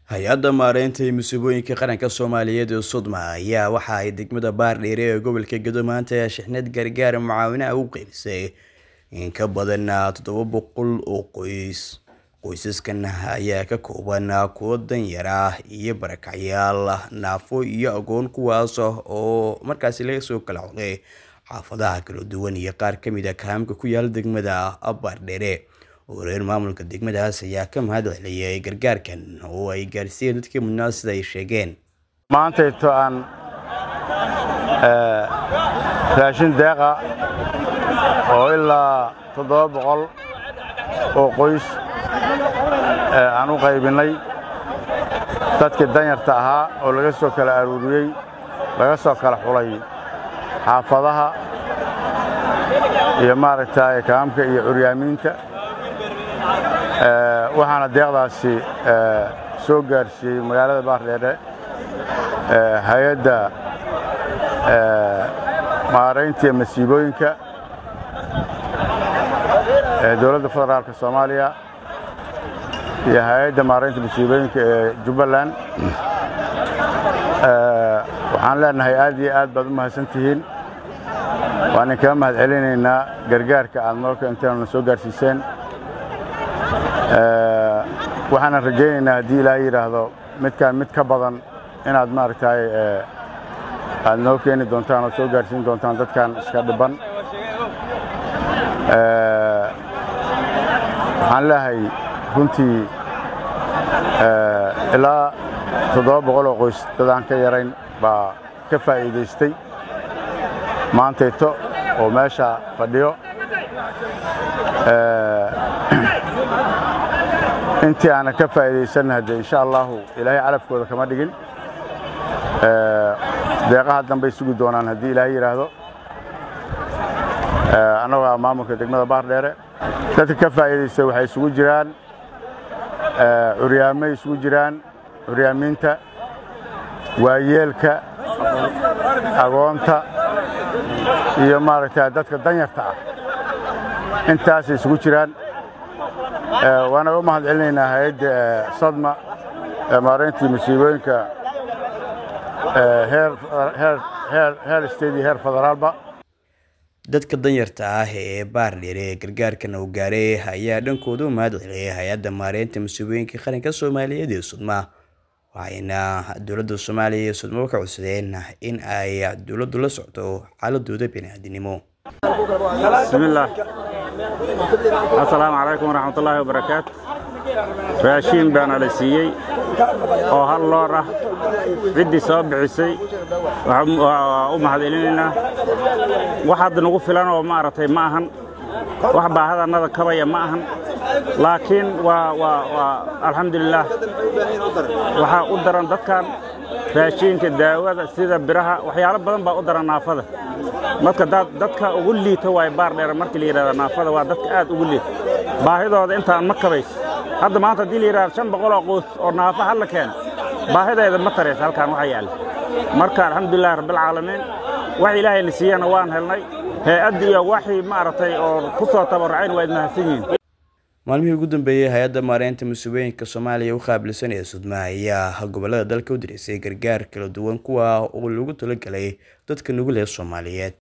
hay-adda maareynta musiibooyinka qaranka Soomaaliyeed ee Sodma ayaa waxa ay degmada Baardheere ee gobolka Gedo maanta shixnad gargaar mucaawinad u qaybisay in ka badan 700 oo qoys. Qoysaskan ayaa ka kooban kuwa danyar ah iyo barakacyaal, naafo iyo agoon, kuwaas oo markaasi laga soo kala xulay xaafadaha kala duwan iyo qaar ka mid ah kaamka ku yaal degmada Baardheere. Wareer maamulka degmadaas ayaa ka mahad celiyay gargaarkan oo ay gaarsiiyeen dadkii mudnaa sida ay sheegeen. maanta inta aan raashin deeqa oo ilaa 700 oo qoys aan u qaybinay dadkii danyarta ahaa oo laga soo kala aruuriyay, laga soo kala xulay xaafadaha iyo maaragtay kaamka iyo curyaamiinta. waxaana deeqdaasi soo gaarsiiyay magaalada Baardheere hay'adda maareynta musiibooyinka dowladda federaalka Soomaaliya iyo hay'adda maareynta musiibooyinka ee Jubbaland. waxaan leenahay aad iyo aad baad u mahadsantihiin, waan ka mahad celinaynaa gargaarka aad noo keenteen soo gaarsiiseen. waxaan rajaynaynaa haddii Ilaahay yiraahdo mid ka badan inaad maaragtay aad noo keeni doontaan oo soo gaarsiin doontaan dadkan iska dhiban. waxaan leeyahay runtii ilaa 700 oo qoys dadaan ka yarayn baa ka faa'iideystay maanteeto oo meesha fadhiyo. intii aan ka faa'iideysanay hadda insha Allah Ilaahay calafkooda kama dhigin. deeqaha dambe isugu doonaan haddii Ilaahay yiraahdo. anaga maamulka degmada Baardheere dadka ka faa'iideystay waxay isugu jiraan curyaamay isugu jiraan, curyaamiinta, waayeelka, agoonta iyo maaragtay dadka danyarta ah. intaas isugu jiraan. waana u mahad celinaynaa hay'adda Sodma maareynta musiibooyinka heer state heer federaalba. dadka danyarta ah ee Baardheere gargaarkan uu gaaray ayaa dhankooda u mahad celiyay hay'adda maareynta musiibooyinka qaranka Soomaaliyeed ee Sodma, waxayna dowladda Soomaaliya iyo Sodma ka codsadeen in ay dowladdu la socdo xaaladooda bini'aadanimo. bismillaah. assalaamu calaykum waraxmatullaahi wabarakaatu. raashin baan la siiyay oo hal loor ah. ciddii soo bixisay waxaan u mahad celinaynaa. wax hadda nagu filan oo maaragtay ma ahan, wax baahadanada kabaya ma ahan, laakiin waa alxamdulillaah. waxaa u daran dadkan raashinka, daawada sida biraha, waxyaalo badan baa u daran naafada. marka dadka ugu liita way Baardheere markii la yiraahdo naafada waa dadka aad ugu liita. baahidooda intaan ma kabays. hadda maanta hadii la yiraahdo 500 oo qoys oo naafa hal la keen, baahideeda ma tareys halkan waxa yaal. marka alxamdulillaah rabbil caalamiin wax Ilaahay na siiyana waan helnay. hay'adda iyo waxii maaragtay oo ku soo tabarucayn way mahadsan yihiin. maalmihii ugu dambeeyay hay'adda maareynta musiibooyinka Soomaaliya u qaabilsan ee Sodma ayaa gobolada dalka u dirisay gargaar kala duwan kuwa oo lagu talagalay dadka nugul ee Soomaaliyeed.